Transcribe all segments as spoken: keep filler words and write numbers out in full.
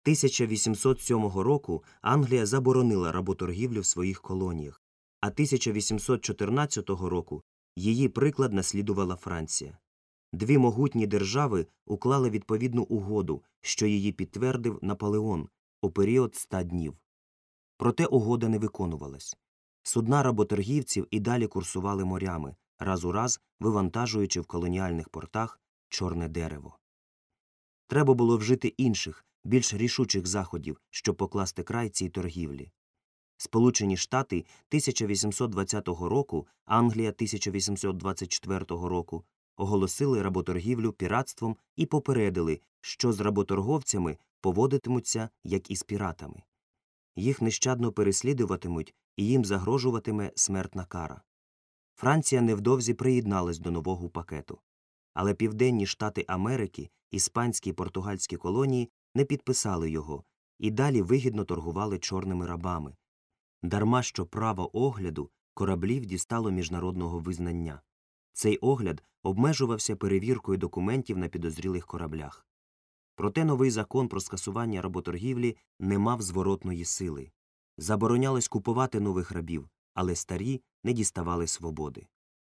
тисяча вісімсот сьомого року Англія заборонила работоргівлю в своїх колоніях, а тисяча вісімсот чотирнадцятого року її приклад наслідувала Франція. Дві могутні держави уклали відповідну угоду, що її підтвердив Наполеон у період ста днів. Проте угода не виконувалась. Судна работоргівців і далі курсували морями, раз у раз вивантажуючи в колоніальних портах чорне дерево. Треба було вжити інших, більш рішучих заходів, щоб покласти край цій торгівлі. Сполучені Штати тисяча вісімсот двадцятого року, Англія тисяча вісімсот двадцять четвертого року оголосили работоргівлю піратством і попередили, що з работорговцями поводитимуться, як і з піратами. Їх нещадно переслідуватимуть і їм загрожуватиме смертна кара. Франція невдовзі приєдналась до нового пакету. Але Південні Штати Америки, іспанські і португальські колонії не підписали його і далі вигідно торгували чорними рабами. Дарма що право огляду кораблів дістало міжнародного визнання. Цей огляд обмежувався перевіркою документів на підозрілих кораблях. Проте новий закон про скасування работоргівлі не мав зворотної сили. Заборонялось купувати нових рабів, але старі не діставали свободи.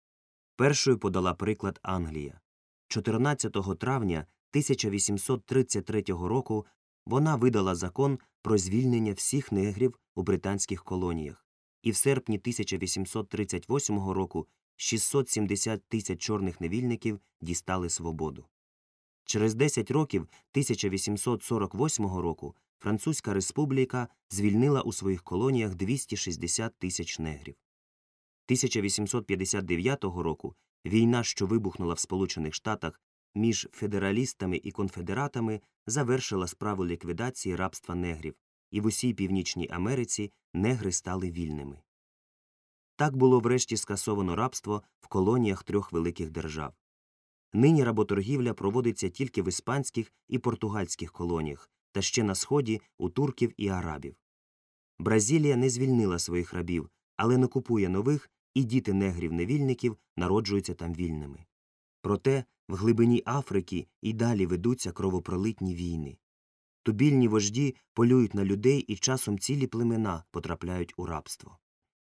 Першою подала приклад Англія. чотирнадцятого травня тисяча вісімсот тридцять третього року вона видала закон про звільнення всіх негрів у британських колоніях, і в серпні тисяча вісімсот тридцять восьмого року шістсот сімдесят тисяч чорних невільників дістали свободу. Через десять років, тисяча вісімсот сорок восьмого року, Французька республіка звільнила у своїх колоніях двісті шістдесят тисяч негрів. тисяча вісімсот п'ятдесят дев'ятого року війна, що вибухнула в Сполучених Штатах між федералістами і конфедератами, завершила справу ліквідації рабства негрів, і в усій Північній Америці негри стали вільними. Так було врешті скасовано рабство в колоніях трьох великих держав. Нині работоргівля проводиться тільки в іспанських і португальських колоніях, та ще на Сході у турків і арабів. Бразилія не звільнила своїх рабів, але не купує нових, і діти негрів-невільників народжуються там вільними. Проте в глибині Африки і далі ведуться кровопролитні війни. Тубільні вожді полюють на людей, і часом цілі племена потрапляють у рабство.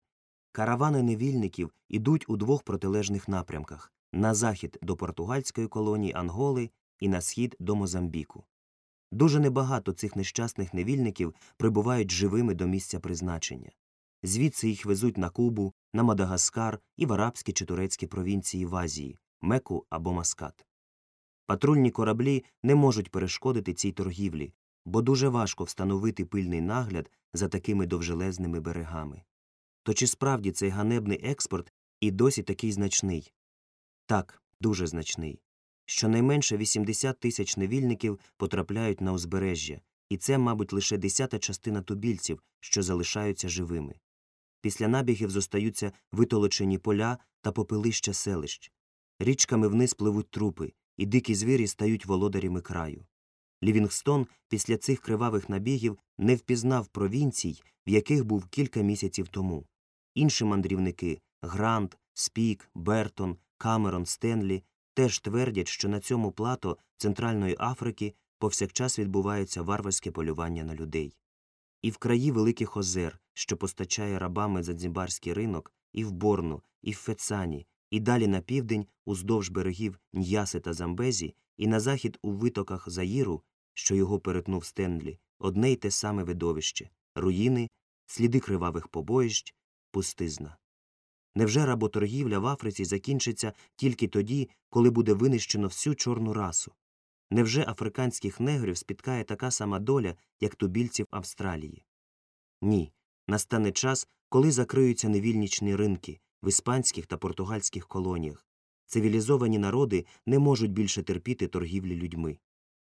Каравани невільників ідуть у двох протилежних напрямках – на захід до португальської колонії Анголи і на схід до Мозамбіку. Дуже небагато цих нещасних невільників прибувають живими до місця призначення. Звідси їх везуть на Кубу, на Мадагаскар і в арабські чи турецькі провінції в Азії – Мекку або Маскат. Патрульні кораблі не можуть перешкодити цій торгівлі, бо дуже важко встановити пильний нагляд за такими довжелезними берегами. То чи справді цей ганебний експорт і досі такий значний? Так, дуже значний. Щонайменше вісімдесят тисяч невільників потрапляють на узбережжя, і це, мабуть, лише десята частина тубільців, що залишаються живими. Після набігів зостаються витолочені поля та попелища селищ. Річками вниз пливуть трупи, і дикі звірі стають володарями краю. Лівінгстон після цих кривавих набігів не впізнав провінцій, в яких був кілька місяців тому. Інші мандрівники – Грант, Спік, Бертон, Камерон, Стенлі – теж твердять, що на цьому плато Центральної Африки повсякчас відбувається варварське полювання на людей. І в краї Великих озер, що постачає рабами Занзібарський ринок, і в Борну, і в Фецані, і далі на південь уздовж берегів Ньяси та Замбезі, і на захід у витоках Заїру, що його перетнув Стенлі, одне й те саме видовище – руїни, сліди кривавих побоїщ, пустизна. Невже работоргівля в Африці закінчиться тільки тоді, коли буде винищено всю чорну расу? Невже африканських негрів спіткає така сама доля, як тубільців Австралії? Ні. Настане час, коли закриються невільничні ринки в іспанських та португальських колоніях. Цивілізовані народи не можуть більше терпіти торгівлі людьми.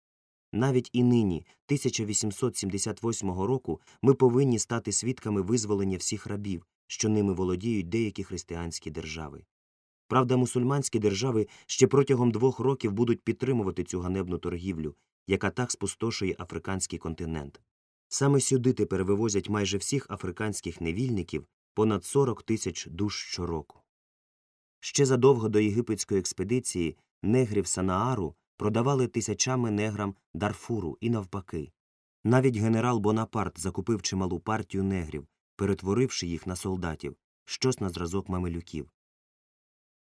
Навіть і нині, тисяча вісімсот сімдесят восьмого року, ми повинні стати свідками визволення всіх рабів, що ними володіють деякі християнські держави. Правда, мусульманські держави ще протягом двох років будуть підтримувати цю ганебну торгівлю, яка так спустошує африканський континент. Саме сюди тепер вивозять майже всіх африканських невільників, понад сорок тисяч душ щороку. Ще задовго до єгипетської експедиції негрів Санаару продавали тисячами неграм Дарфуру і навпаки. Навіть генерал Бонапарт закупив чималу партію негрів, перетворивши їх на солдатів, щось на зразок мамелюків.